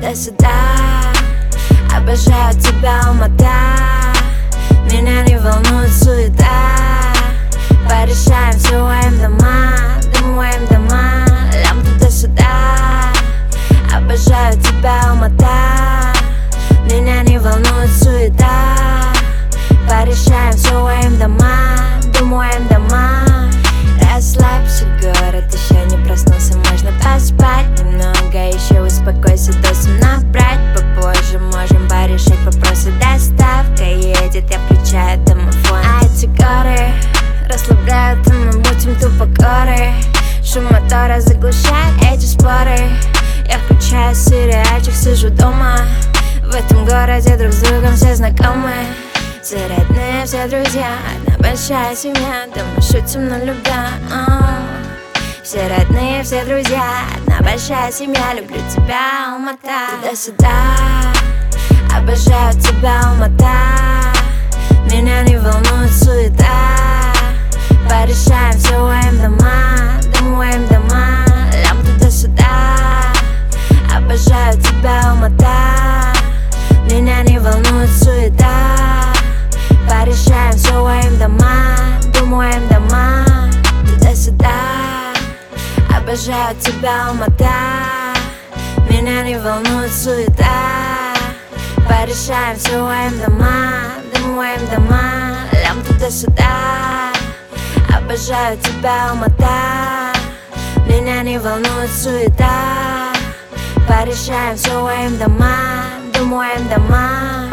туда-сюда. Обожаю тебя, Алмата. Меня не волнует суета. Порешаем все, умоем дома, домоем дома. Лям туда-сюда. Обожаю тебя, Алмата. Меня не волнует суета. Порешаем все, умоем дома, домоем дома. Расслабься, город еще не проснулся, можно поспать немного, еще успокойся, до 7 набрать попозже. Можем порешать вопросы, доставка едет, я включаю домофон. А эти горы расслабляют, и мы будем тупо горы. Шум мотора заглушает эти споры. Я включаю сериальчик, сижу дома. В этом городе друг с другом все знакомы. Все родные, все друзья, одна большая семья, да мы шутим на любя. Все родные, все друзья, одна большая семья, люблю тебя, Алмата. Туда-сюда, обожаю тебя, Алмата. Меня не волнует суета. Порешаем все, умоем дома, домоем дома. Лям туда-сюда, обожаю тебя, Алмата. Меня не волнует суета. Порешаем все, умоем дома, домоем дома. Туда-сюда, обожаю тебя, Алмата. Меня не волнует суета. Порешаем все, умоем дома, домоем дома. Лям туда-сюда. Обожаю тебя, Алмата. Меня не волнует суета. Порешаем все, умоем дома, домоем дома.